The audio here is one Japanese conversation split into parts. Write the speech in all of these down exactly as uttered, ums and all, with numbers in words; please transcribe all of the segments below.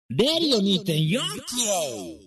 レディオ にてんよん キロ。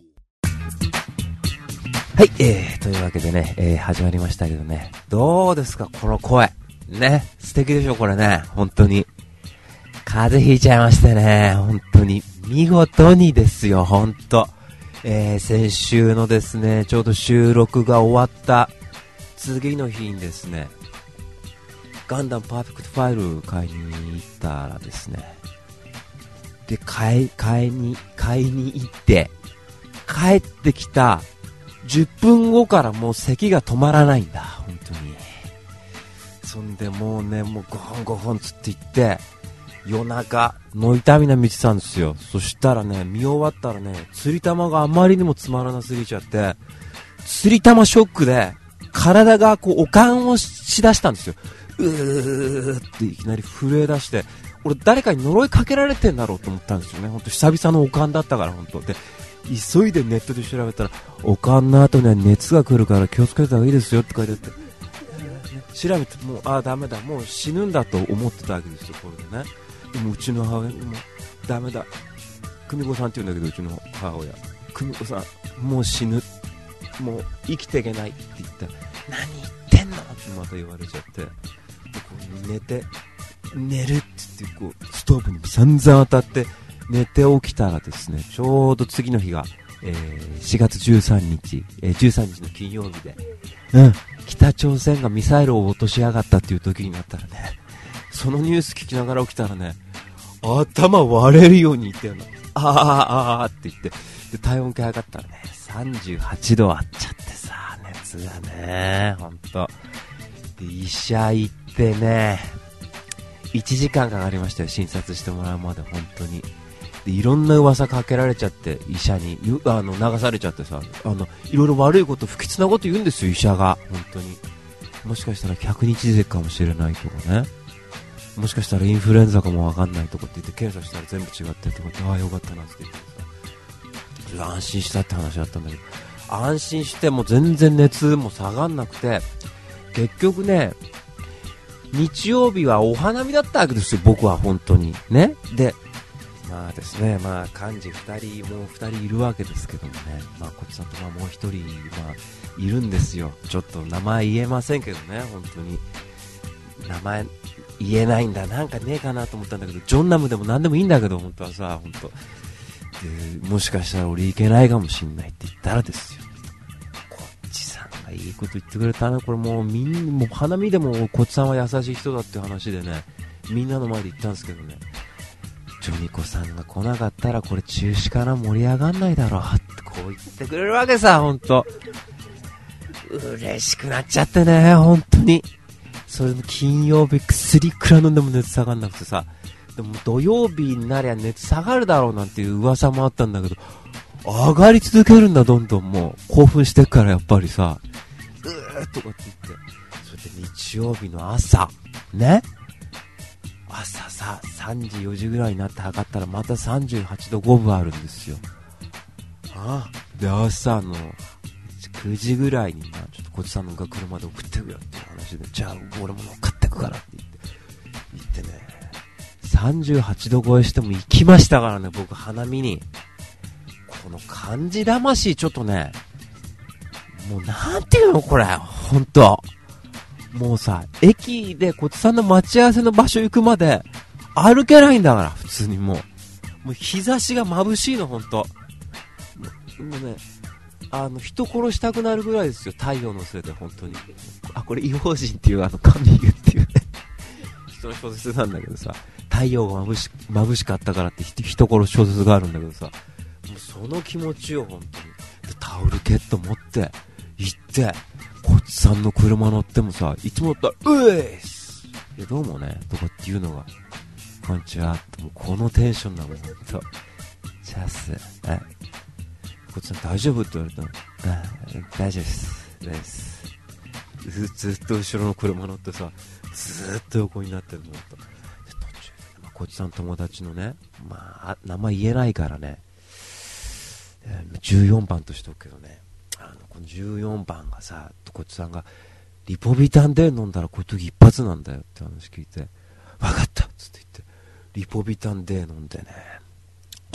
はい、えー、というわけでね、えー、始まりましたけどね、どうですかこの声ね、素敵でしょこれね、本当に風邪ひいちゃいましてね、本当に見事にですよ、本当、えー、先週のですね、ちょうど収録が終わった次の日にですね、ガンダムパーフェクトファイル買いに行ったらですね、で買い買いに買いに行って帰ってきたじゅっぷんごからもう咳が止まらないんだ本当に。そんでもうね、もうごほんごほんつって言って夜中の痛みな見てたんですよ。そしたらね、見終わったらね、釣り玉があまりにもつまらなすぎちゃって、釣り玉ショックで体がこう悪寒をしだしたんですよ。うーっていきなり震え出して、俺誰かに呪いかけられてんだろうと思ったんですよね。本当久々のおかんだったから本当で、急いでネットで調べたら、おかんの後には熱が来るから気をつけた方がいいですよって書いてあって、調べてもうあーダメだ、もう死ぬんだと思ってたわけですよこれでね。でもうちの母親もダメだ、久美子さんって言うんだけど、うちの母親、久美子さんもう死ぬ、もう生きていけないって言ったら、何言ってんのってまた言われちゃって、でこう寝て寝るって言ってこうストーブに散々当たって寝て起きたらですね、ちょうど次の日が、えー、しがつじゅうさんにち、えー、じゅうさんにちの金曜日で、うん、北朝鮮がミサイルを落としやがったっていう時になったらね、そのニュース聞きながら起きたらね、頭割れるように言ってるの、あーあーあーって言って、で体温計測ったらね、さんじゅうはちどあっちゃってさ、熱がね、ほんとで医者行ってね、いちじかんかかりましたよ、診察してもらうまで本当に。でいろんな噂かけられちゃって、医者にあの流されちゃってさ、あのいろいろ悪いこと、不吉なこと言うんですよ医者が本当に。もしかしたらひゃくにちぜかもしれないとかね、もしかしたらインフルエンザかもわかんないとかって言って検査したら全部違ってとかって、ああよかったなって言ってさ、安心したって話だったんだけど、安心しても全然熱も下がんなくて、結局ね、日曜日はお花見だったわけですよ僕は本当にね。でまあですね、まあ幹事ふたりもうふたりいるわけですけどもね、まあこっちさんとまあもうひとり、まあ、いるんですよ。ちょっと名前言えませんけどね、本当に名前言えないんだ、なんかねえかなと思ったんだけど、ジョンナムでもなんでもいいんだけど本当はさ、本当でもしかしたら俺いけないかもしんないって言ったらですよ、こっちさんがいいこと言ってくれたな。これもうみんもう花見でもこっちさんは優しい人だって話でね、みんなの前で言ったんですけどね、ジョニコさんが来なかったらこれ中止から盛り上がんないだろうってこう言ってくれるわけさ、本当嬉しくなっちゃってね、本当に。それも金曜日薬いくら飲んでも熱下がんなくてさ、でも土曜日になりゃ熱下がるだろうなんていう噂もあったんだけど、上がり続けるんだ、どんどん。もう興奮してっからやっぱりさ、うーとかって言って、それで日曜日の朝ね、朝ささんじよじぐらいになって測ったらまたさんじゅうはちどごぶあるんですよ。ああで朝のくじぐらいにな、ちょっとこっちさんのが車で送ってくよっていう話で、じゃあ俺も乗っかってくからって言って言ってね、さんじゅうはちど超えしても行きましたからね僕、花見に。この漢字魂ちょっとね、もうなんていうのこれほんと、もうさ、駅でこっちさんの待ち合わせの場所行くまで歩けないんだから普通に。もうもう日差しが眩しいのほんと。もうね、あの人殺したくなるぐらいですよ、太陽のせいで本当に。あ、これ異邦人っていうあのカミングっていうね人の小説なんだけどさ、太陽が眩し眩しかったからって人殺す小説があるんだけどさ、もうその気持ちよ本当に。でタオルケット持って行って、こっちさんの車乗ってもさ、いつもだったらうえーすいやどうもねとかっていうのが、こんにちはって、もうこのテンションなのほんと。チャスえこっちさん大丈夫って言われたの、あ大丈夫ですですず, ずっと後ろの車乗ってさ、ずっと横になってるのと。で途中で、まあ、こっちさん友達のね、まあ名前言えないからね、えー、じゅうよんばんとしておくけどね、あのこのじゅうよんばんがさ、こっちさんがリポビタン D 飲んだらこういう時一発なんだよって話聞いて、分かったっつって言ってリポビタン D 飲んでね、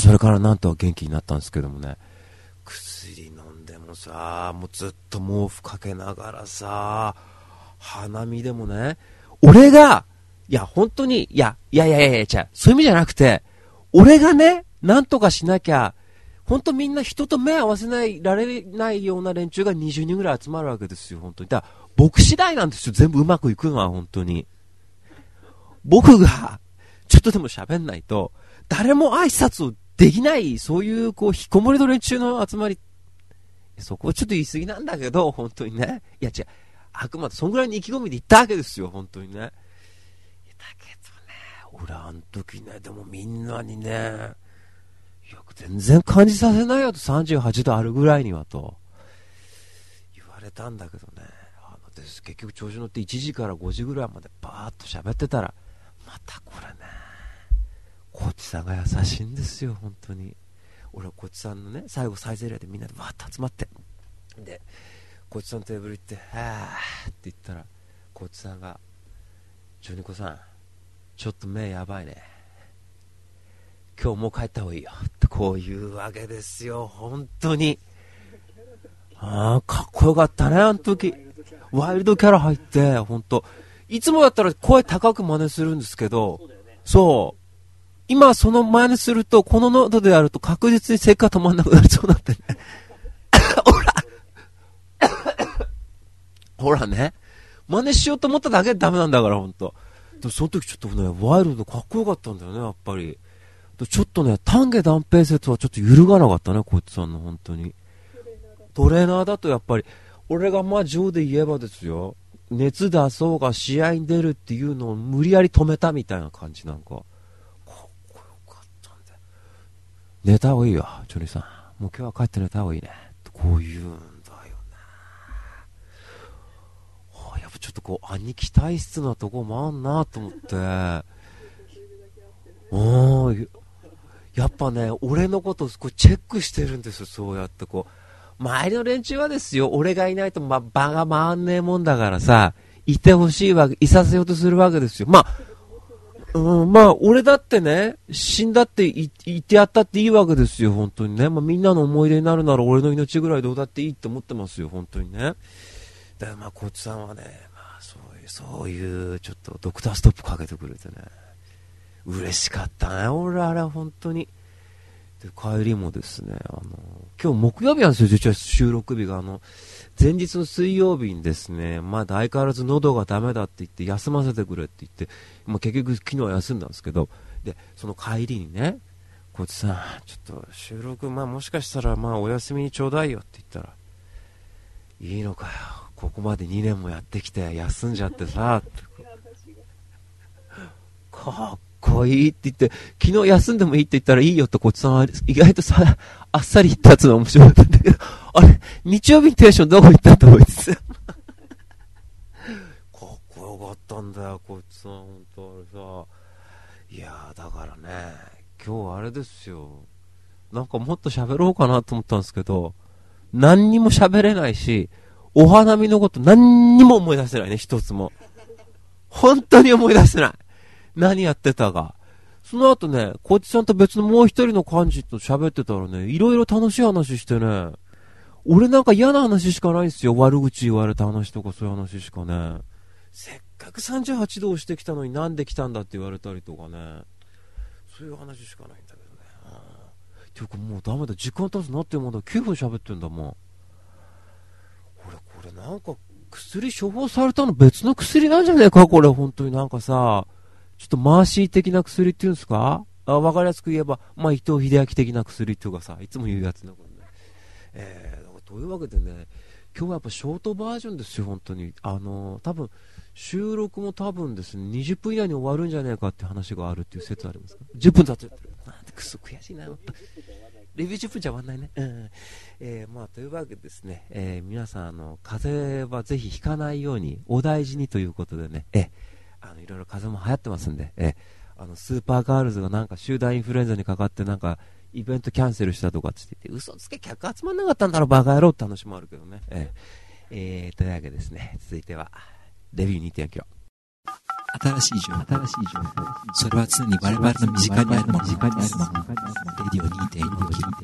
それからなんとか元気になったんですけどもね、薬飲んでもさ、もうずっと毛布かけながらさ、鼻見でもね、俺が、いや本当に、いや、いやいやいやいや、じゃあそういう意味じゃなくて、俺がね、なんとかしなきゃ、本当みんな人と目合わせないられないような連中がにじゅうにんぐらい集まるわけですよ、本当に。だから僕次第なんですよ、全部うまくいくのは、本当に。僕がちょっとでも喋んないと誰も挨拶をできない、そういうこう引きこもりの連中の集まり、そこはちょっと言い過ぎなんだけど、本当にね。いや違う、あくまでそんぐらいに意気込みで言ったわけですよ、本当にね。だけどね、俺あの時ね、でもみんなにね、いや全然感じさせないよと、さんじゅうはちどあるぐらいにはと言われたんだけどね。あのです結局調子乗っていちじからごじぐらいまでバーッと喋ってたら、またこれね、コーチさんが優しいんですよ、本当に。俺はコーチさんのね、最後サイゼリヤでみんなでバーッと集まって、でコーチさんのテーブル行って、はーって言ったら、コーチさんが、ジョニコさんちょっと目やばいね、今日もう帰った方がいいよってこういうわけですよ、本当に。ああ、かっこよかったね、あの時。ワイルドキャラ入って、本当。いつもだったら声高く真似するんですけど、そう。今その真似すると、この喉でやると確実に咳が止まんなくなりそうなんでね。ほらほらね。真似しようと思っただけでダメなんだから、ほんと。でもその時ちょっとね、ワイルドかっこよかったんだよね、やっぱり。ちょっとね、丹下断平説はちょっと揺るがなかったね、こいつさんの、本当に。トレーナーだとやっぱり、俺がまあジョーで言えばですよ、熱出そうが試合に出るっていうのを無理やり止めたみたいな感じ、なんかかっこよかったんだよ。寝た方がいいよジョニーさん、もう今日は帰って寝た方がいいね、こういうんだよね。あ、やっぱちょっとこう兄貴体質なとこもあんなと思って、おー、やっぱね、俺のことをこうチェックしてるんですよ、そうやってこう。周りの連中はですよ、俺がいないと、ま、場が回んねえもんだからさ、いてほしいわけ、いさせようとするわけですよ。まあ、うん、まあ、俺だってね、死んだってい、いてやったっていいわけですよ、本当にね。まあ、みんなの思い出になるなら俺の命ぐらいどうだっていいって思ってますよ、本当にね。だからまあ、コーチさんはね、まあ、そういう、そういう、ちょっとドクターストップかけてくれてね。嬉しかったね、俺あれ本当に。で帰りもですね、あの今日木曜日なんですよ、実は収録日が。あの前日の水曜日にですね、まだ相変わらず喉がダメだって言って休ませてくれって言って、まあ、結局昨日は休んだんですけど、でその帰りにね、こいつさんちょっと収録、まあ、もしかしたらまあお休みにちょうだいよって言ったら、いいのかよ、ここまでにねんもやってきて休んじゃってさってかっこいいって言って、昨日休んでもいいって言ったらいいよってこっちさんは意外とさ、あっさり言ったやつが面白かったんだけど、あれ日曜日にテンションどこ行ったと思いつつかっこよかったんだよ、こいつさん、本当あれさ。いやーだからね、今日あれですよ、なんかもっと喋ろうかなと思ったんですけど、何にも喋れないし、お花見のこと何にも思い出せないね、一つも。本当に思い出せない。何やってたか。その後ね、こっちさんと別のもう一人の幹事と喋ってたらね、いろいろ楽しい話してね、俺なんか嫌な話しかないんですよ。悪口言われた話とかそういう話しかね。せっかくさんじゅうはちど押してきたのになんで来たんだって言われたりとかね、そういう話しかないんだけどね。ていうかもうダメだ、時間経つなってまだきゅうふん喋ってんだもん。俺これなんか薬処方されたの別の薬なんじゃねえかこれ、本当になんかさ、ちょっとマーシー的な薬っていうんですか、あ、分かりやすく言えば、まあ、伊藤英明的な薬っていうかさ、いつも言うやつなこれね。えー、というわけでね、今日はやっぱショートバージョンですよ、本当に。あのー、多分収録も多分ですね、にじゅっぷん以内に終わるんじゃねえかって話があるっていう説ありますか。じゅっぷん経っちゃってる。なんてくそ悔しいな、本当。レビューじゅっぷんじゃ終わんないね。うん。えー、まあ、というわけでですね、えー、皆さん、あの、風邪はぜひひかないように、お大事にということでね、えーあのいろいろ風邪も流行ってますんで、えあのスーパーガールズがなんか集団インフルエンザにかかってなんかイベントキャンセルしたとかって言って、嘘つけ客集まんなかったんだろバカ野郎って話もあるけどね、ええー、というわけでですね、続いてはレビュー にてんきゅう新しい情報、新しい情報。それは常に我々の身近にあるもの、身近にあるもの。レディオ にてんご キロ。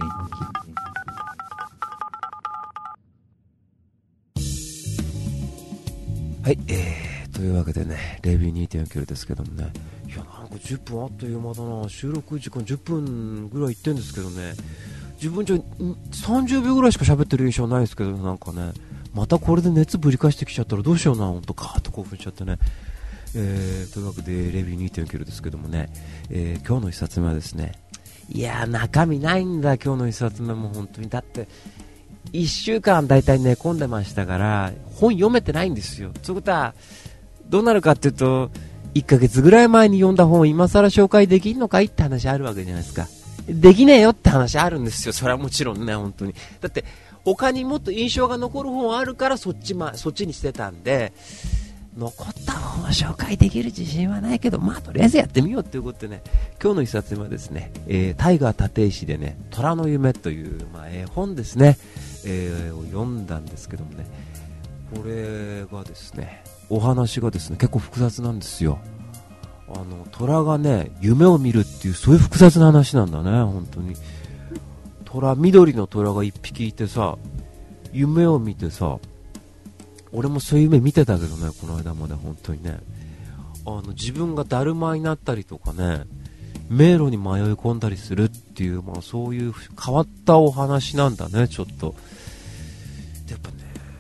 はい、えー、というわけでね、レビュー にてんよん キロですけどもね、いや、なんかじゅっぷんあっという間だな。収録時間じゅっぷんぐらいいってんですけどね、自分じゃさんじゅうびょうぐらいしか喋ってる印象ないですけど、なんかね、またこれで熱ぶり返してきちゃったらどうしような、ほんとガーッと興奮しちゃってね。えー、というわけでレビュー にてんよん キロですけどもね、えー、今日の一冊目はですね、いやー中身ないんだ、今日の一冊目も本当に。だっていっしゅうかんだいたい寝込んでましたから本読めてないんですよ。ということはどうなるかっていうと、いっかげつぐらい前に読んだ本を今更紹介できんのかいって話あるわけじゃないですか。できねえよって話あるんですよ。それはもちろんね、本当に。だって他にもっと印象が残る本あるからそっち、ま、そっちにしてたんで、残った本は紹介できる自信はないけど、まあとりあえずやってみようということでね、今日の一冊目はですね、えー、タイガー立石でね、虎の夢という、まあ、絵本ですね、えー、を読んだんですけどもね、これがですね、お話がですね結構複雑なんですよ。あの虎がね夢を見るっていう、そういう複雑な話なんだね、本当に。虎、緑の虎が一匹いてさ、夢を見てさ、俺もそういう夢見てたけどね、この間まで。本当にね、あの自分がだるまになったりとかね、迷路に迷い込んだりするっていう、まあ、そういう変わったお話なんだね、ちょっと。やっぱね、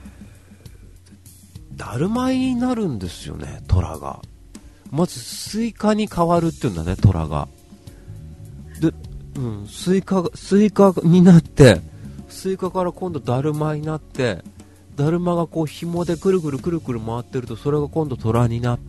だるまになるんですよね、虎が。まずスイカに変わるっていうんだね、虎が。で、うん、スイカスイカになって、スイカから今度だるまになって、だるまがこう紐でくるくるくるくる回ってると、それが今度虎になって、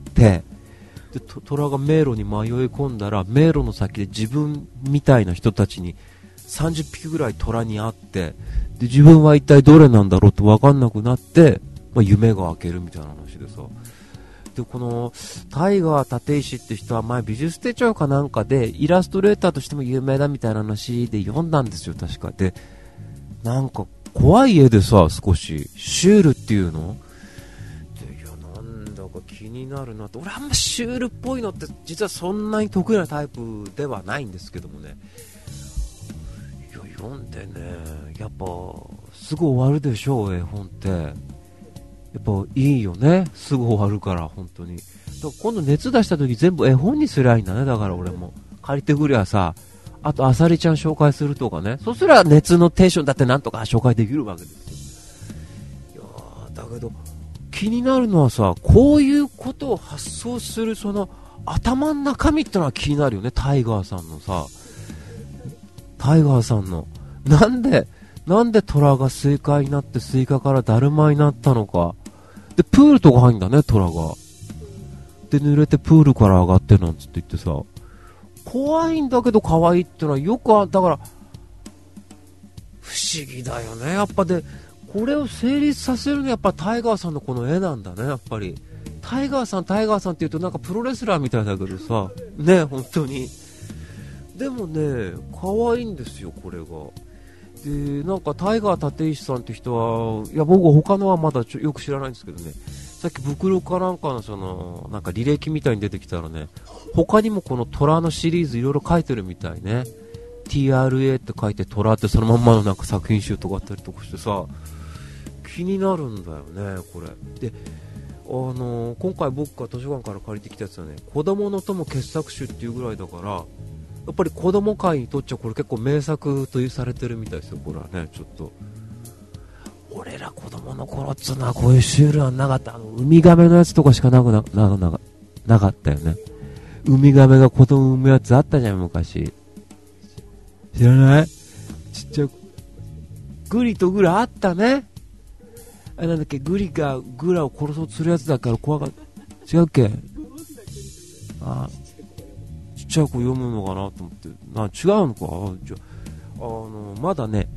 で虎が迷路に迷い込んだら、迷路の先で自分みたいな人たちにさんじゅっぴきぐらい虎に会って、で自分は一体どれなんだろうと分かんなくなって、まあ、夢が明けるみたいな話でさ。でこのタイガー立石って人は前美術手帳かなんかでイラストレーターとしても有名だみたいな話で読んだんですよ、確か。でなんか怖い絵でさ、少しシュールっていうので、いやなんだか気になるなって。俺あんまシュールっぽいのって実はそんなに得意なタイプではないんですけどもね、いや読んでね、やっぱすぐ終わるでしょう、絵本って。やっぱいいよね、すぐ終わるから。本当に。だから今度熱出した時全部絵本にすりゃいいんだね。だから俺も借りてくりゃさ、あとあさりちゃん紹介するとかね、そしたら熱のテンションだってなんとか紹介できるわけですよ。いやだけど気になるのはさ、こういうことを発想するその頭の中身ってのは気になるよね。タイガーさんのさ、タイガーさんのなんでなんで虎がスイカになってスイカからだるまになったのか。でプールとか入んだね、虎が。で濡れてプールから上がってなんつって言ってさ、怖いんだけど可愛いってのはよくあ、だから不思議だよね、やっぱ。でこれを成立させるのはやっぱタイガーさんのこの絵なんだね、やっぱり。タイガーさんタイガーさんって言うとなんかプロレスラーみたいだけどさね、本当に。でもね可愛いんですよ、これが。でなんかタイガー立石さんって人は、いや僕他のはまだちょよく知らないんですけどね、さっき袋かなんかのそのなんか履歴みたいに出てきたらね、他にもこの虎のシリーズいろいろ書いてるみたいね。 ティーアールエー って書いて虎ってそのまんまのなんか作品集とかあったりとかしてさ、気になるんだよねこれで。あのー、今回僕が図書館から借りてきたやつはね、子供の友傑作集っていうぐらいだから、やっぱり子供界にとっちゃこれ結構名作というされてるみたいですよ、これはね。ちょっと俺ら子供の頃っつうのはこういうシュールはなかった。あのウミガメのやつとかしかなくななななかったよね。ウミガメが子供産むやつあったじゃん昔。知らない？ちっちゃいグリとグラあったね。あれなんだっけ、グリがグラを殺そうとするやつだから怖がっ違うっけ。あちっちゃい子読むのかなと思って、な違うのか。あじゃあのまだね、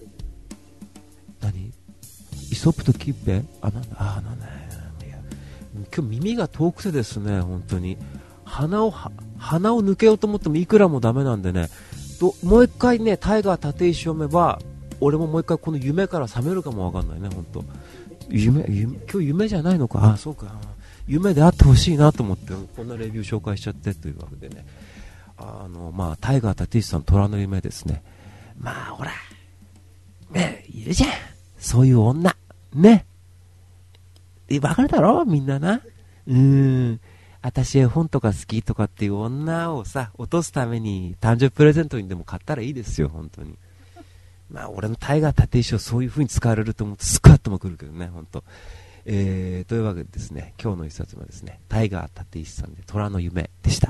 何イソップとキッペ、あなんだあなんだ、今日耳が遠くてですね、本当に鼻を鼻を抜けようと思ってもいくらもダメなんでね、ともう一回ねタイガー立石読めば俺ももう一回この夢から覚めるかもわかんないね、本当。夢、夢今日夢じゃないのか。あそうか、 夢であってほしいなと思ってこんなレビュー紹介しちゃってというわけでね、あのまあタイガー立石さん虎の夢ですね。まあほらね、いるじゃんそういう女ね、わかるだろみんなな。うーん、私絵本とか好きとかっていう女をさ落とすために誕生日プレゼントにでも買ったらいいですよ本当に。まあ俺のタイガー立石をそういう風に使われると思ってスクワッとも来るけどね本当。えー、というわけでですね、今日の一冊はですね、タイガー立石さんで虎の夢でした。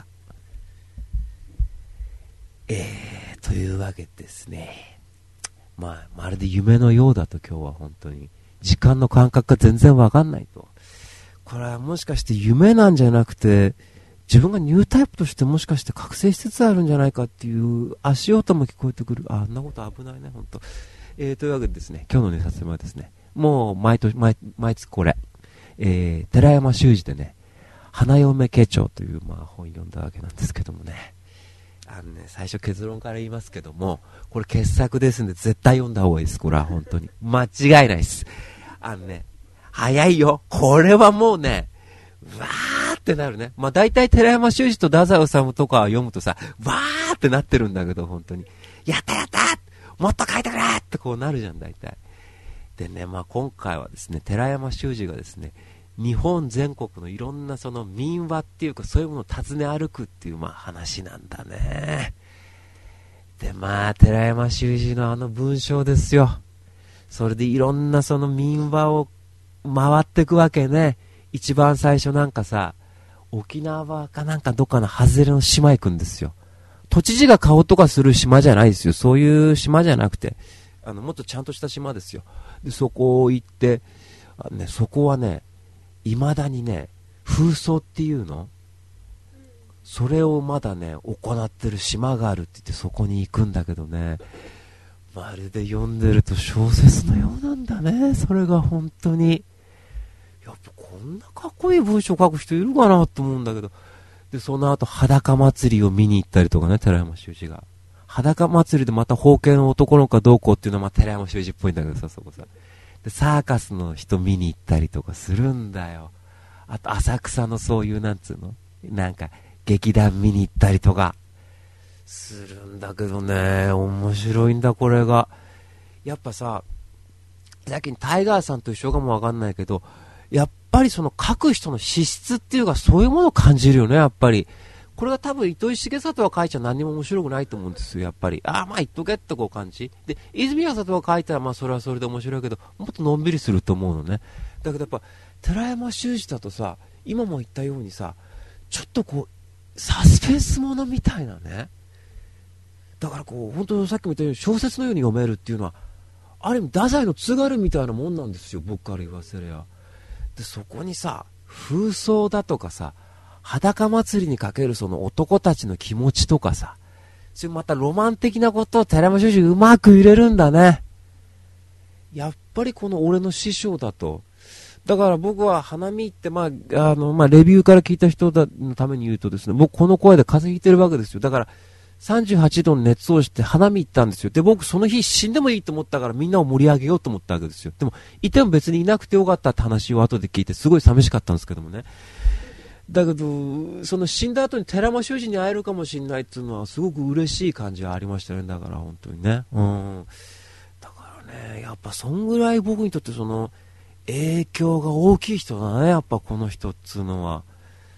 えー、というわけでですね、まあまるで夢のようだと今日は本当に時間の感覚が全然わかんないと。これはもしかして夢なんじゃなくて自分がニュータイプとしてもしかして覚醒しつつあるんじゃないかっていう足音も聞こえてくる。あんなこと危ないね本当。えー、というわけでですね、今日のね冊目はですね、もう毎年 毎, 毎月これ、えー、寺山修司でね花嫁家長という、まあ、本読んだわけなんですけどもね、あのね最初結論から言いますけどもこれ傑作ですんで絶対読んだ方がいいです。これは本当に間違いないです。あのね早いよこれはもうねわーってなるね。まあ大体寺山修司と太宰治とか読むとさわーってなってるんだけど本当にやったやったもっと書いてくれってこうなるじゃん大体でね。まあ今回はですね寺山修司がですね日本全国のいろんなその民話っていうかそういうものを訪ね歩くっていうまあ話なんだね。でまあ寺山修司のあの文章ですよ。それでいろんなその民話を回っていくわけね。一番最初なんかさ沖縄かなんかどっかの外れの島行くんですよ。都知事が顔とかする島じゃないですよ。そういう島じゃなくてあのもっとちゃんとした島ですよ。でそこ行ってあ、ね、そこはね未だにね風葬っていうのそれをまだね行ってる島があるって言ってそこに行くんだけどね、まるで読んでると小説のようなんだね。それが本当にやっぱこんなかっこいい文章書く人いるかなと思うんだけど。でその後裸祭りを見に行ったりとかね、寺山修司が裸祭りでまた包茎の男の子かどうこうっていうのはまあ寺山修司っぽいんだけどさ、そこさでサーカスの人見に行ったりとかするんだよ。あと浅草のそういうなんつうのなんか劇団見に行ったりとかするんだけどね、面白いんだこれが。やっぱささっきにタイガーさんと一緒かもわかんないけどやっぱりその書く人の資質っていうかそういうものを感じるよね。やっぱりこれが多分糸井重里が書いちゃ何も面白くないと思うんですよ。やっぱりああまあ言っとけってこう感じで、泉谷里が書いたらまあそれはそれで面白いけどもっとのんびりすると思うのね。だけどやっぱ寺山修司だとさ今も言ったようにさちょっとこうサスペンスものみたいなね。だからこう本当さっきも言ったように小説のように読めるっていうのはある意味太宰の津軽みたいなもんなんですよ、僕から言わせりゃ。でそこにさ風葬だとかさ裸祭りにかけるその男たちの気持ちとかさ、それまたロマン的なことを寺山修司うまく入れるんだね。やっぱりこの俺の師匠だと。だから僕は花見行って、まああのまあ、レビューから聞いた人のために言うとですね、僕この声で風邪ひいてるわけですよ。だからさんじゅうはちどの熱をして花見行ったんですよ。で僕その日死んでもいいと思ったからみんなを盛り上げようと思ったわけですよ。でもいても別にいなくてよかったって話を後で聞いてすごい寂しかったんですけどもね。だけどその死んだ後に寺山修司に会えるかもしれないっていうのはすごく嬉しい感じがありましたね。だから本当にね、うん、だからねやっぱそんぐらい僕にとってその影響が大きい人だね、やっぱこの人っつうのは。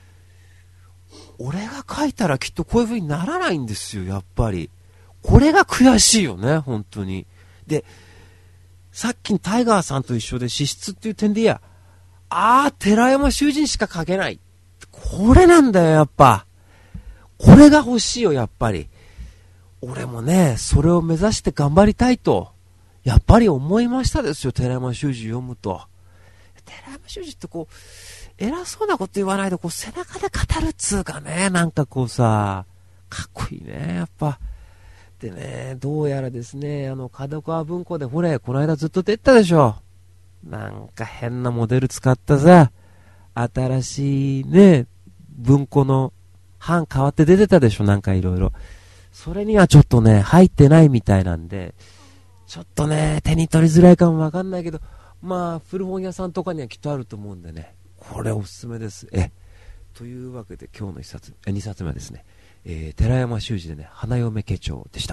俺が書いたらきっとこういう風にならないんですよ、やっぱり。これが悔しいよね、本当に。で、さっきのタイガーさんと一緒で資質っていう点でいや、あー、寺山修司にしか書けない。これなんだよ、やっぱ。これが欲しいよ、やっぱり。俺もね、それを目指して頑張りたいと、やっぱり思いましたですよ、寺山修司読むと。寺山修司ってこう、偉そうなこと言わないでこう背中で語るっつうかね、なんかこうさ、かっこいいね、やっぱ。でね、どうやらですね、あの、角川文庫でほれ、この間ずっと出たでしょ。なんか変なモデル使ったさ、新しいね、文庫の版変わって出てたでしょ、なんかいろいろ。それにはちょっとね、入ってないみたいなんで、ちょっとね、手に取りづらいかもわかんないけど、まあ、古本屋さんとかにはきっとあると思うんでね、 これおすすめです。えというわけで今日の一冊えにさつめはですね、えー、寺山修司でね、花嫁家長でした。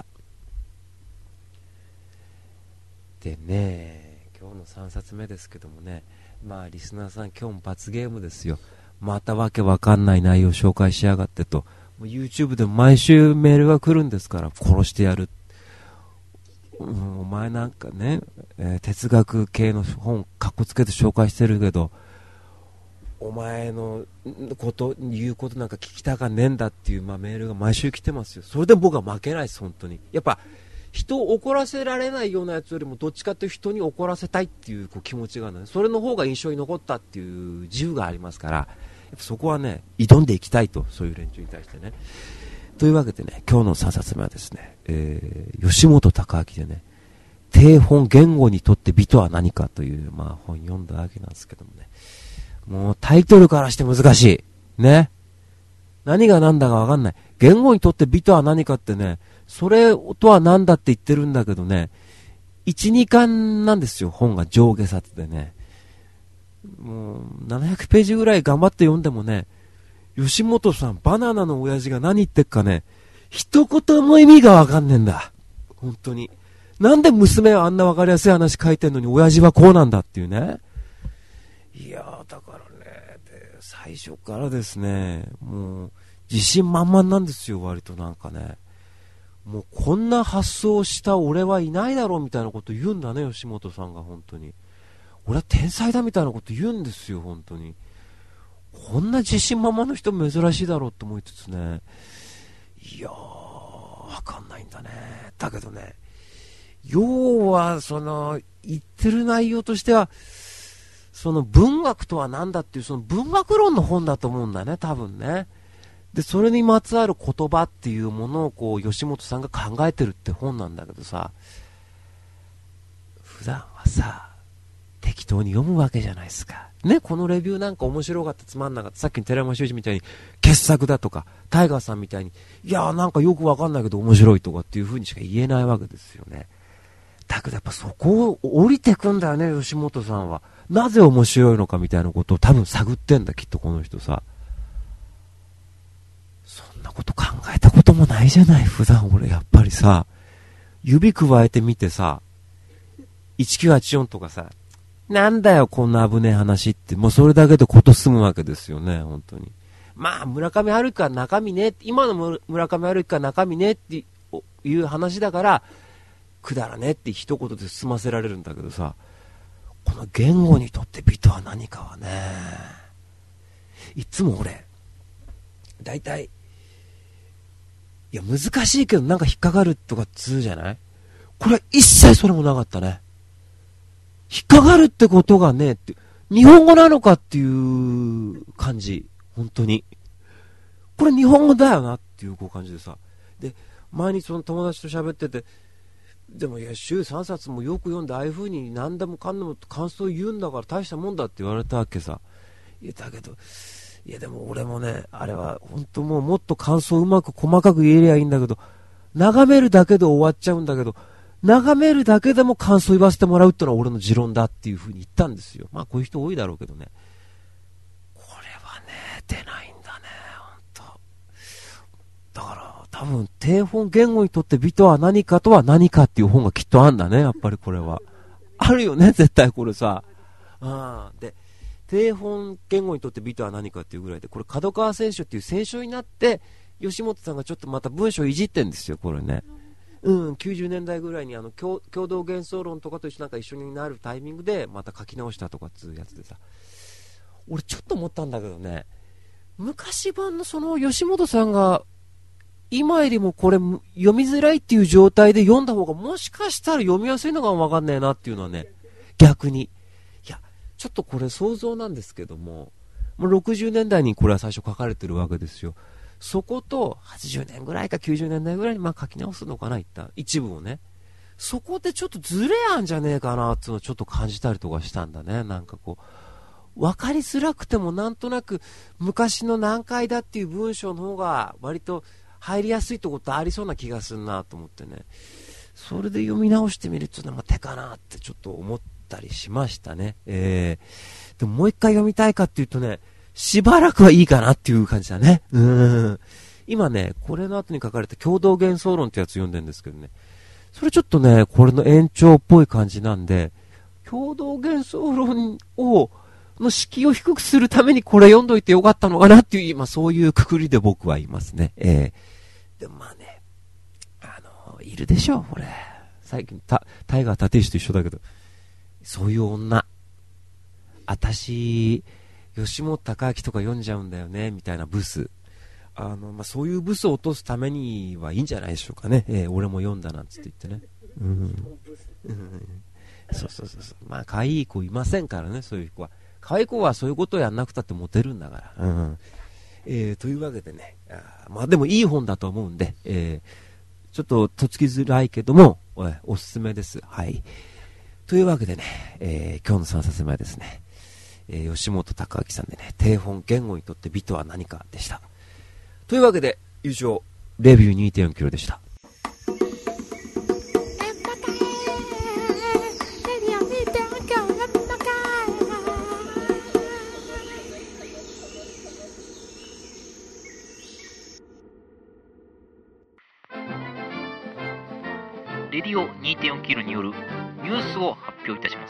でね、今日のさんさつめですけどもね、まあリスナーさん今日も罰ゲームですよ。またわけわかんない内容を紹介しやがってと、もう YouTube で毎週メールが来るんですから、殺してやる、うん、お前なんかね、えー、哲学系の本かっこつけて紹介してるけど、お前のこと言うことなんか聞きたかねえんだっていう、まあ、メールが毎週来てますよ。それで僕は負けないです。本当にやっぱ人を怒らせられないようなやつよりもどっちかというと人に怒らせたいっていう、こう気持ちがね、それの方が印象に残ったっていう自由がありますから、やっぱそこはね挑んでいきたいと、そういう連中に対してね。というわけでね、今日のさんさつめはですね、えー、吉本隆明でね、定本言語にとって美とは何かという、まあ、本読んだわけなんですけどもね、もうタイトルからして難しいね。何が何だか分かんない。言語にとって美とは何かってね、それとは何だって言ってるんだけどね、いち、にかんなんですよ、本が上下冊でね。もうななひゃくページぐらい頑張って読んでもね、吉本さんバナナの親父が何言ってっかね、一言も意味が分かんねえんだ。本当になんで娘はあんな分かりやすい話書いてんのに親父はこうなんだっていうね。いやーだからね、で最初からですね、もう自信満々なんですよ、割となんかね。もうこんな発想した俺はいないだろうみたいなこと言うんだね、吉本さんが。本当に俺は天才だみたいなこと言うんですよ。本当にこんな自信満々の人珍しいだろうと思いつつね、いやーわかんないんだね。だけどね、要はその言ってる内容としては、その文学とは何だっていう、その文学論の本だと思うんだね、多分ね。でそれにまつわる言葉っていうものをこう吉本さんが考えてるって本なんだけどさ、普段はさ適当に読むわけじゃないですかね。このレビューなんか面白かった、つまんなかった、さっきの寺山修司みたいに傑作だとか、タイガーさんみたいにいやーなんかよくわかんないけど面白いとかっていう風にしか言えないわけですよね。だけどやっぱそこを降りてくんだよね、吉本さんは。なぜ面白いのかみたいなことを多分探ってんだ、きっとこの人さ。そんなこと考えたこともないじゃない、普段俺。やっぱりさ、指くわえてみてさ、いちきゅうはちよんとかさ、なんだよこんな危ねえ話って、もうそれだけでこと済むわけですよね、本当に。まあ村上春樹は中身ね、今の村上春樹は中身ねっていう話だからくだらねって一言で済ませられるんだけどさ、この言語にとって美とは何かはね、いつも俺だいたい、いや難しいけどなんか引っかかるとかつうじゃない。これは一切それもなかったね。引っかかるってことがねって、日本語なのかっていう感じ。本当にこれ日本語だよなっていうこう感じでさ、で前にその友達と喋ってて、でもいや週さんさつもよく読んでああいう風に何でもかんでも感想言うんだから大したもんだって言われたわけさ。いやだけど、いやでも俺もね、あれは本当もうもっと感想うまく細かく言えりゃいいんだけど、眺めるだけで終わっちゃうんだけど、眺めるだけでも感想言わせてもらうってのは俺の持論だっていう風に言ったんですよ。まあこういう人多いだろうけどね、これはね出ないんだね、本当。だから多分定本言語にとって美とは何かとは何かっていう本がきっとあんだね、やっぱりこれはあるよね、絶対これさ。あで定本言語にとって美とは何かっていうぐらいで、これ角川選手っていう選手になって吉本さんがちょっとまた文章をいじってんですよ、これね。うん、きゅうじゅうねんだいぐらいにあの 共, 共同幻想論とかと一緒なんか一緒になるタイミングでまた書き直したとかっていうやつでさ、俺ちょっと思ったんだけどね、昔版のその吉本さんが今よりもこれ読みづらいっていう状態で読んだ方がもしかしたら読みやすいのかもわかんないなっていうのはね、逆に。いやちょっとこれ想像なんですけども、もうろくじゅうねんだいにこれは最初書かれてるわけですよ。そことはちじゅうねんぐらいかきゅうじゅうねんだいぐらいにまあ書き直すのかな、一旦一部をね。そこでちょっとズレあんじゃねえかなっていうのをちょっと感じたりとかしたんだね。なんかこう分かりづらくてもなんとなく昔の難解だっていう文章の方が割と入りやすいところってありそうな気がするなと思ってね、それで読み直してみるっていうのは手かなってちょっと思ったったりしましたね。えー、でももう一回読みたいかっていうとね、しばらくはいいかなっていう感じだね。うーん。今ね、これの後に書かれた共同幻想論ってやつ読んでるんですけどね、それちょっとね、これの延長っぽい感じなんで、共同幻想論を、の敷居を低くするためにこれ読んどいてよかったのかなっていう、今そういうくくりで僕はいますね。えー、でもまあね、あの、いるでしょう、これ。最近、た、タイガー立石と一緒だけど、そういう女。あたし、吉本隆明とか読んじゃうんだよね、みたいなブス。あの、まあ、そういうブスを落とすためにはいいんじゃないでしょうかね。えー、俺も読んだなんつって言ってね。うん。うん、そうそうそうそう。まあ、可愛い子いませんからね、そういう子は。可愛い子はそういうことをやんなくたってモテるんだから。うん。えー、というわけでね。あまあ、でもいい本だと思うんで、えー、ちょっととっつきづらいけども、お, おすすめです。はい。というわけでね、えー、今日のさんさつめはですね、えー、吉本隆明さんでね、定本言語にとって美とは何かでした。というわけで、以上、レビュー にてんよん キロでした。 レディオ にてんよん キロによるニュースを発表いたします。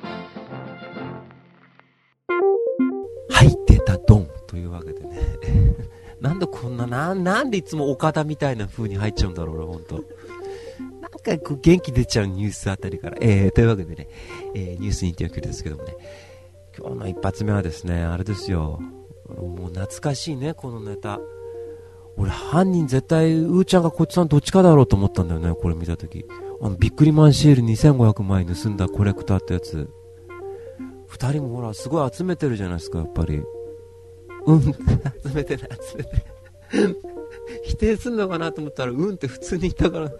はい、出たドンというわけでねなんでこんなな、なんでいつも岡田みたいな風に入っちゃうんだろう俺ほんと。なんかこう元気出ちゃうニュースあたりから。えー、というわけでね、えー、ニュース にてんよん キロですけどもね、今日の一発目はですね、あれですよ、もう懐かしいね、このネタ。俺犯人絶対うーちゃんがこっちさんどっちかだろうと思ったんだよね、これ見たとき。あのビックリマンシールにせんごひゃくまい盗んだコレクターってやつ。二人もほらすごい集めてるじゃないですか、やっぱり。うん集めてない集めて否定すんのかなと思ったらうんって普通に言ったから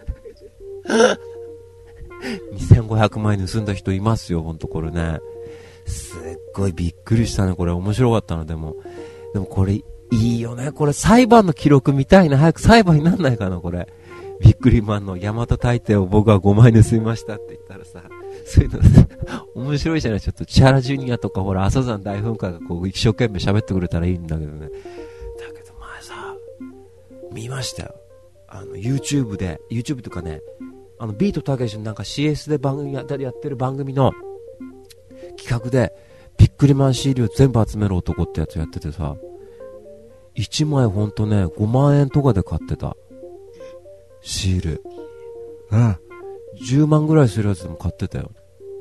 にせんごひゃくまい盗んだ人いますよ、ほんとこれね。すっごいびっくりしたね、これ面白かったの。でもでもこれいいよね、これ裁判の記録見たいな、早く裁判になんないかな、これ。ビックリマンの大和大帝を僕はごまい盗みましたって言ったらさ、そういうの面白いじゃない。ちょっと千原ジュニアとかほら阿蘇山大噴火がこう一生懸命喋ってくれたらいいんだけどね。だけど前さ見ましたよ、あの YouTube で YouTube とかね、あのビートたけしのなんか シーエス で番組やったりやってる番組の企画でビックリマンシールを全部集める男ってやつやっててさ、いちまいほんとねごまんえんとかで買ってたシール、うん、じゅうまんぐらいするやつでも買ってたよ。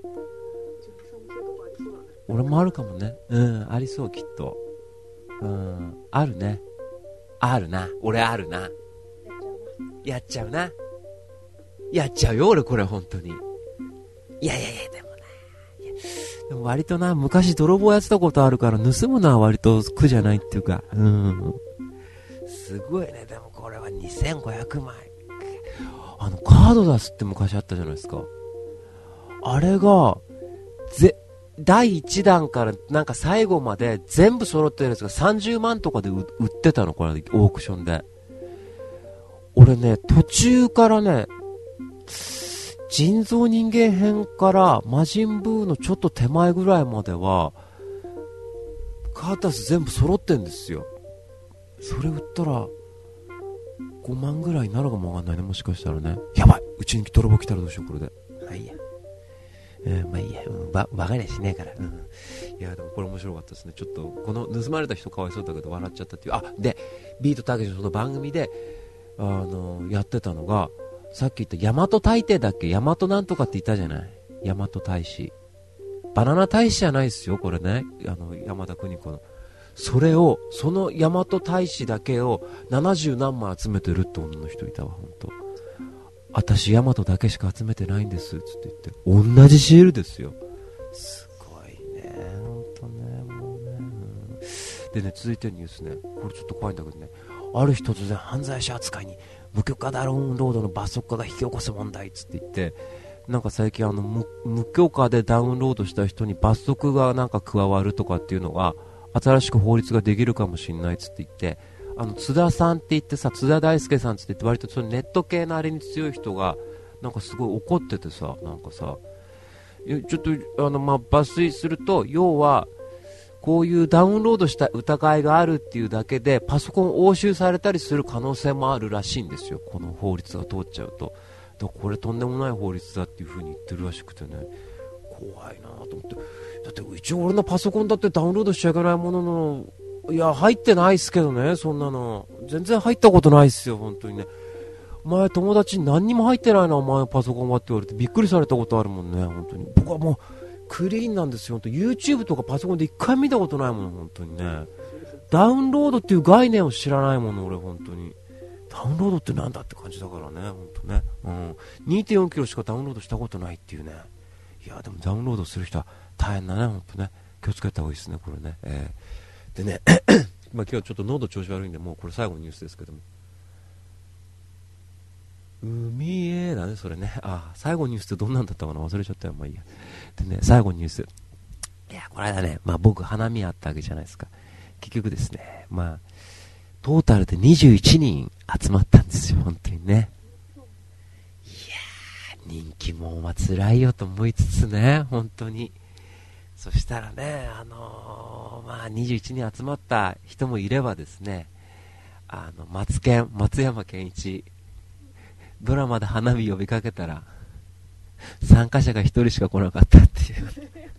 俺もあるかもね。うん、ありそうきっと。うん、あるね。あるな。俺あるな。やっちゃうな。やっちゃうよ俺これ本当に。いやいやいやでもな。でも割とな、昔泥棒やってたことあるから盗むのは割と苦じゃないっていうか。うん。すごいね。でもこれはにせんごひゃくまい。あのカード出すって昔あったじゃないですか。あれがぜだいいちだんからなんか最後まで全部揃ってるやつがさんじゅうまんとかで売ってたの、これオークションで。俺ね途中からね、人造人間編から魔人ブーのちょっと手前ぐらいまではカータス全部揃ってんですよ。それ売ったらごまんぐらいになるかもわかんないね、もしかしたらね。やばい、うちに泥棒来たらどうしようこれで。まあいいや、うん、まあいいや、うん、ばバカにはしねえから、うん、いやでもこれ面白かったですね。ちょっとこの盗まれた人かわいそうだけど笑っちゃったっていう。あでビートたけしのその番組であのやってたのが、さっき言った大和大帝だっけ、大和なんとかって言ったじゃない、大和大使。バナナ大使じゃないですよこれね、あの山田邦子の。それをその大和大使だけをななじゅうなんまい集めてるって女の人いたわ。ほんと私大和だけしか集めてないんですつって言って、同じシールですよ。すごいねほんとね、もうね、うん、でね続いてるニュースね、これちょっと怖いんだけどね、ある日突然犯罪者扱いに無許可ダウンロードの罰則化が引き起こす問題つって言って、なんか最近あの 無, 無許可でダウンロードした人に罰則がなんか加わるとかっていうのが新しく法律ができるかもしれないつって言って、あの津田さんって言ってさ、津田大介さんって言って割とそのネット系のあれに強い人がなんかすごい怒っててさ、なんかさちょっとあの、まあ、抜粋すると、要はこういうダウンロードした疑いがあるっていうだけでパソコン押収されたりする可能性もあるらしいんですよ、この法律が通っちゃうと。だからこれとんでもない法律だっていう風に言ってるらしくてね、怖いなと思って。だって一応俺のパソコンだってダウンロードしちゃいけないものの、いや入ってないっすけどね、そんなの全然入ったことないっすよ本当にね。前友達に何にも入ってないなお前のパソコンはって言われてびっくりされたことあるもんね。本当に僕はもうクリーンなんですよ。本当 YouTube とかパソコンで一回見たことないもの本当にね。ダウンロードっていう概念を知らないもの俺本当に。ダウンロードってなんだって感じだからね本当ね、うん、にてんよんキロしかダウンロードしたことないっていうね。いやでもダウンロードする人は大変だね本当ね。気をつけた方がいいですねこれね、えー、でねまあ今日はちょっと喉調子悪いんでもうこれ最後のニュースですけども、海へだねそれね。あ最後のニュースってどんなんだったかな忘れちゃったよ。まあいいや。でね最後のニュース、いやこの間ね、まあ僕花見あったわけじゃないですか。結局ですね、まあトータルでにじゅういちにん集まったんですよ本当にね。いやー人気もまあ辛いよと思いつつね本当に。そしたらねあのー、まあにじゅういちにん集まった人もいればですね、あの松健松山健一ドラマで花火呼びかけたら参加者がひとりしか来なかったっていう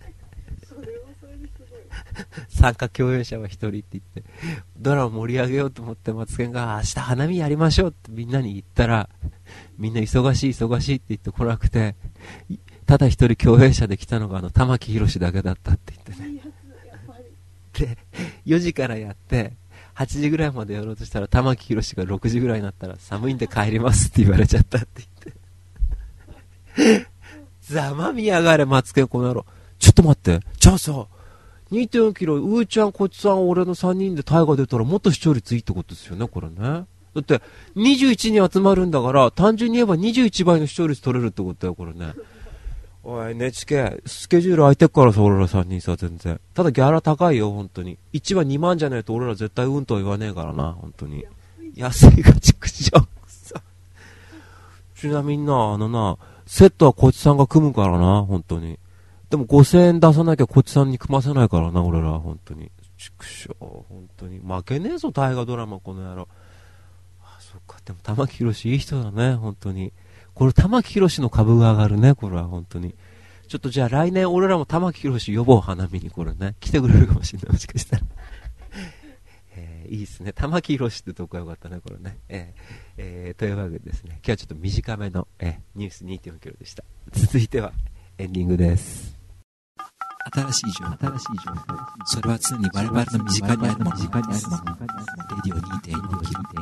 参加共演者はひとりって言ってドラマ盛り上げようと思って松健が明日花見やりましょうってみんなに言ったらみんな忙しい忙しいって言って来なくて、ただ一人共演者で来たのがあの玉木宏だけだったって言ってね。でよじからやってはちじぐらいまでやろうとしたら玉木宏がろくじぐらいになったら寒いんで帰りますって言われちゃったって言ってざまみやがれ松健この野郎。ちょっと待ってじゃあさ にてんよんキロうーちゃんこっちさん俺のさんにんでタイが出たらもっと視聴率いいってことですよねこれね。だってにじゅういちにん集まるんだから単純に言えばにじゅういちばいの視聴率取れるってことだよこれね。おい エヌエイチケー スケジュール空いてっからさ俺らさんにんさ全然。ただギャラ高いよ本当に。いちわにまんじゃないと俺ら絶対うんとは言わねえからな本当に。安いがちくしょうさ。ちなみになあのなセットはこっちさんが組むからな本当に。でもごせんえん出さなきゃこっちさんに組ませないからな俺ら本当に。ちくしょう本当に負けねえぞ大河ドラマこの野郎。あそっかでも玉木宏いい人だね本当に。これ玉木宏の株が上がるねこれは本当に。ちょっとじゃあ来年俺らも玉木宏呼ぼう花見にこれね。来てくれるかもしれないもしかしたら、えー、いいですね玉木宏ってとこがよかったねこれね、えーえー、というわけでですね今日はちょっと短めの、えー、ニュース にてんよんキロでした。続いてはエンディングです。 新しい情報、新しい情報。それは常に我々の身近にあるもの。身近にあるもの。レディオ にてんよんキロ。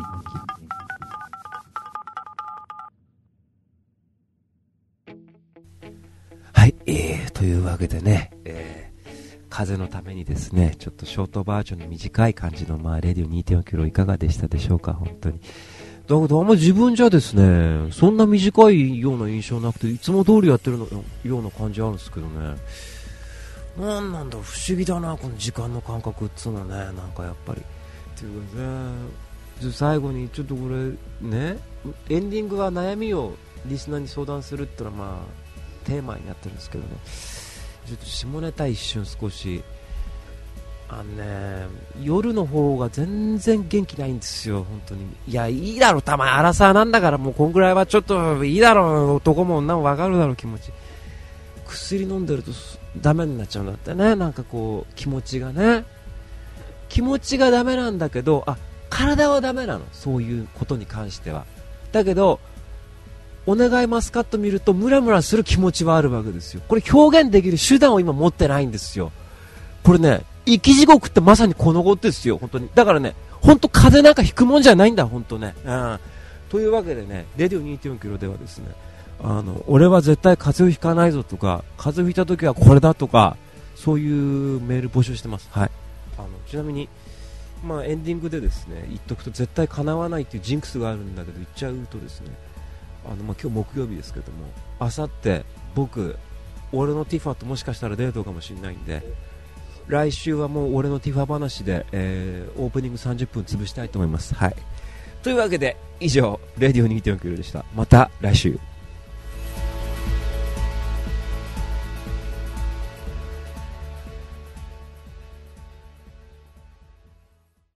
はい、えー、というわけでね、えー、風のためにですね、ちょっとショートバージョンの短い感じの、まあ、レディオ にてんよんキロいかがでしたでしょうか、本当に。だけど、あんま自分じゃですね、そんな短いような印象なくて、いつも通りやってるのような感じあるんですけどね。なんなんだ、不思議だな、この時間の感覚っつうのね、なんかやっぱり。っていうかね、最後にちょっとこれ、ね、エンディングは悩みをリスナーに相談するってのは、まあ、テーマになってるんですけどね、ちょっと下ネタ一瞬少しあのね夜の方が全然元気ないんですよ本当に。いやいいだろたまにアラサーなんだからもうこんぐらいはちょっといいだろ男も女も分かるだろ気持ち。薬飲んでるとダメになっちゃうんだってね。なんかこう気持ちがね気持ちがダメなんだけどあ体はダメなのそういうことに関しては。だけどお願いマスカット見るとムラムラする気持ちはあるわけですよ。これ表現できる手段を今持ってないんですよ。これね生き地獄ってまさにこのことですよ本当に。だからね本当風邪なんかひくもんじゃないんだ本当ね、うん、というわけでねレディオ にてんよんキロではですねあの俺は絶対風邪をひかないぞとか風邪をひいた時はこれだとかそういうメール募集してます。はい。あのちなみにまあエンディングでですね言っとくと絶対叶わないっていうジンクスがあるんだけど言っちゃうとですねあのまあ今日木曜日ですけどもあさって僕俺のティファともしかしたらデートかもしれないんで来週はもう俺のティファ話で、えー、オープニングさんじゅっぷん潰したいと思います。はい。というわけで以上レディオ にてんよんキロでした。また来週。